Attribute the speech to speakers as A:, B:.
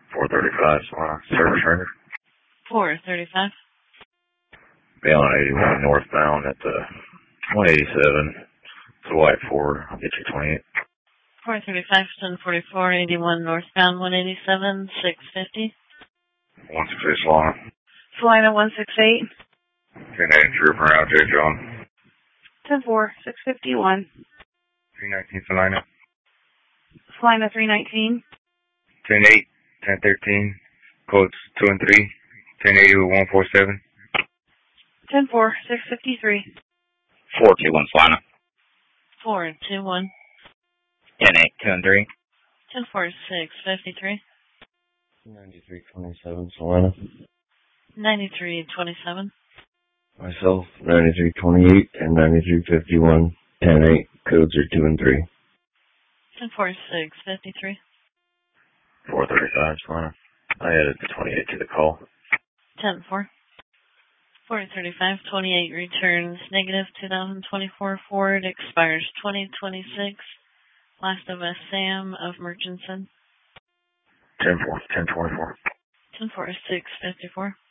A: 435, service render.
B: 435.
A: Be on 81 northbound at the 187. It's a white Ford. I'll get you 28.
B: 435, 1044, 81 northbound, 187, 650.
A: 168 Salina.
B: Salina 168.
A: 10-8 Trooper out there, John.
B: 10-4, 651.
A: 319 Salina.
B: Salina 319.
A: 10-8, 1013. Codes 2 and 3. 1080 with 147.
B: 10-4, 653.
C: 421 Salina.
B: 421.
C: 10-8, 2 and 3.
B: 10-4, 653.
D: 9327 Salina.
B: 9327.
D: Myself, 9328 and 9351. 10-8, codes are 2 and 3.
B: 10-4, 653.
A: 435 Salina. I added the 28 to the call.
B: 10-4. 435, 28 returns negative 2024 Ford, expires 2026. Last of us, Sam of Murchison.
A: 10-4, 1024.
B: 10-4, 654.